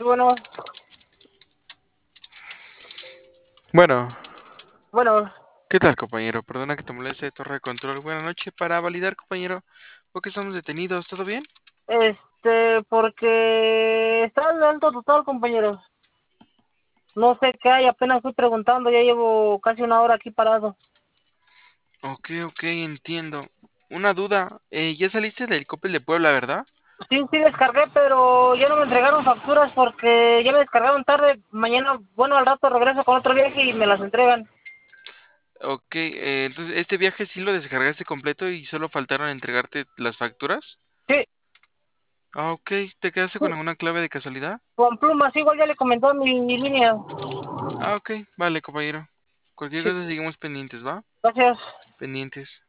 bueno, Bueno, bueno, ¿qué tal, compañero? Perdona que te moleste, torre de control. Buenas noches. Para validar, compañero, ¿por qué estamos detenidos? ¿Todo bien? porque está el alto total, compañero. No sé qué hay, apenas fui preguntando, ya llevo casi una hora aquí parado. Ok, entiendo. Una duda, ya saliste del Coppel de Puebla, ¿verdad? Sí, sí descargué, pero ya no me entregaron facturas porque ya me descargaron tarde. Mañana, bueno, al rato regreso con otro viaje y me las entregan. Ok, entonces, ¿este viaje sí lo descargaste completo y solo faltaron entregarte las facturas? Sí, Ah, ok, ¿te quedaste sí, con alguna clave de casualidad? con plumas, igual ya le comentó a mi línea. Ah, ok, vale, compañero. Cualquier Sí, cosa seguimos pendientes, ¿va? gracias. Pendientes.